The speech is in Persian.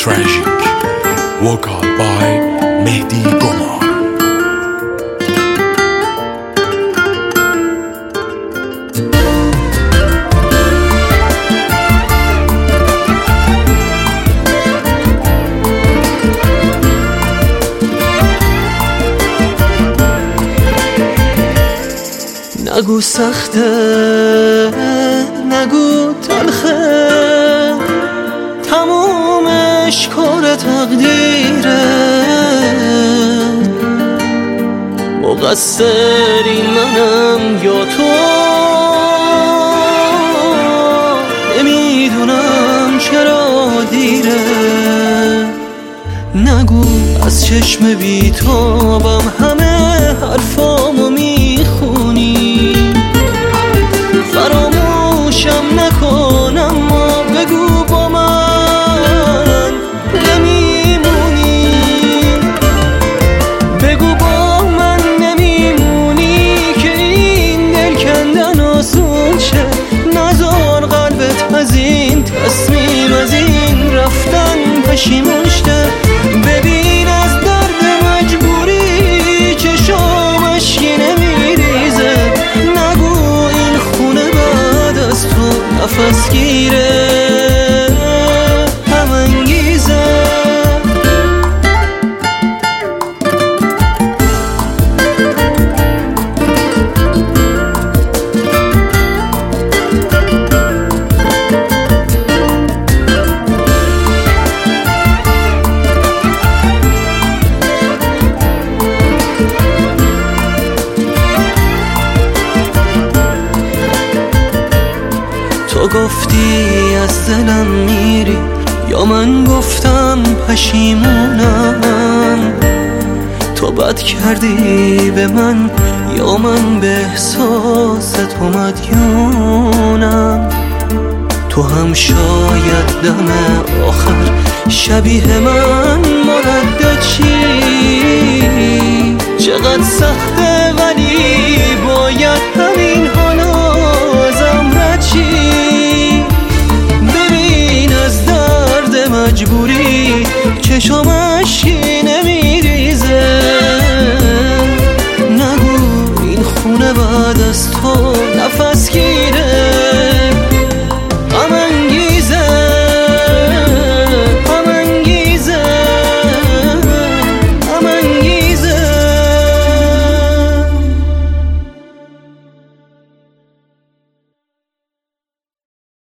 Tragic vocal by مهدی گمان. نگو سخته نگو تلخه، تمومش کار تقدیره، مقصر این منم یا تو، نمیدونم چرا دیره. نگو از چشم بیتابم همه حرفامو میخونی، فراموشم نکن اما بگو با من نمیمونی، بگو با من نمیمونی که این دل کندن آسون شه. نذار قلبت از این تصمیم از این رفتن پشیمون شه. ببین از درد مجبوری چشام اشکی نمیریزه، نگو این خونه بعد از تو نفس گیره هم انگیزه. تو گفتی از دلم میری یا من گفتم پشیمونم، تو بد کردی به من یا من به احساست مدیونم. تو هم شاید دم آخر شبیه من مردد چی، چقدر سخته ولی باید همین حالا ازم رد چی. مجبوری چشام